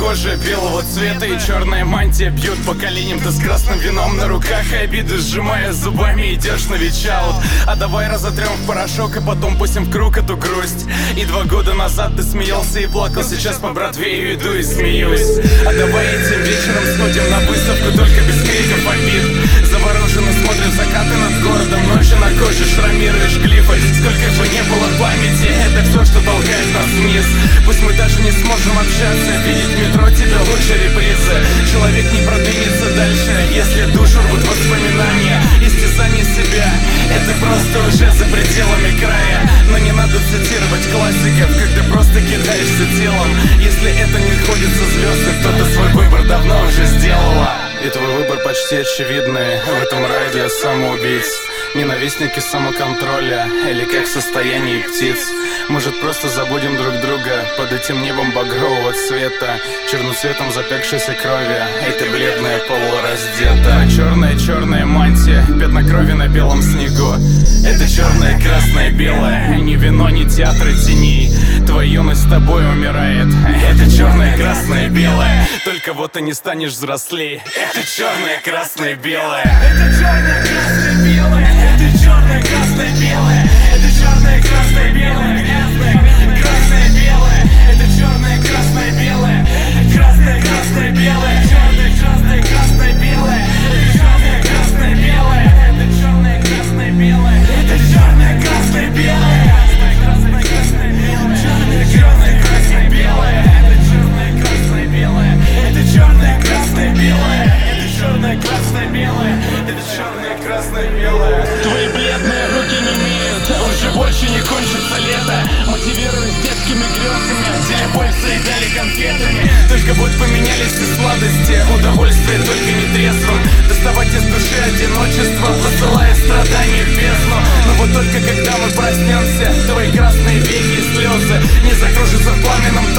кожа белого цвета и черная мантия бьют по коленям. Ты с красным вином на руках и обиды сжимая зубами идешь на вечаут. А давай разотрем в порошок и потом пустим в круг эту грусть. И 2 года назад ты смеялся и плакал, сейчас по Бродвею иду и смеюсь. А давай этим вечером сходим на выставку, только без криков обид. Завороженно смотрим закаты над городом, ночью на коже шрамируешь глифы. Сколько бы не было памяти, это все, что толкает нас вниз. Пусть мы даже не сможем общаться, видеть в метро тебя лучше репризы. Человек не продвинется дальше, если душу рвут воспоминания. Истязание себя, это просто уже за пределами края. Но не надо цитировать классиков, когда просто кидаешься телом. Если это не ходит со звездных, то ты свой выбор давно уже сделала. И твой выбор почти очевидный в этом рае для самоубийц. Ненавистники самоконтроля или как в состоянии птиц. Может, просто забудем друг друга под этим небом багрового цвета, черноцветом запекшейся крови, и ты бледная полураздета. Черная мантия, пятна крови на белом снегу. Это черное, красное, белое, ни вино, ни театры теней. Твоя юность с тобой умирает. Это черное, красное, белое, только вот ты не станешь взрослей. Это черное, красное, белое. Это черное, красное, белое. Это черное, красное, белое. Это черное, красное, белое. Красное, белое. Это черное, красное, белое. Красное, красное, белое. Черное, красное, красное, белое. Это черное, красное, белое. Это черное, красное, белое. Это черное, красное, белое. Красное, красное, белое. Черное, черное, красное, белое. Это черное, красное, белое. Это черное, красное, белое. Это черное, красное, белое. Это черное, красное, белое. Твои бледные руки не имеют, уже больше не кончится лето. Мотивируясь детскими грезами, деля боль заедали конфетами. Только вот поменялись все сладости, удовольствие только не трезвым. Доставать из души одиночество, посылая страдания в бездну. Но вот только когда мы проснемся, твои красные веки и слезы не закружатся в пламенном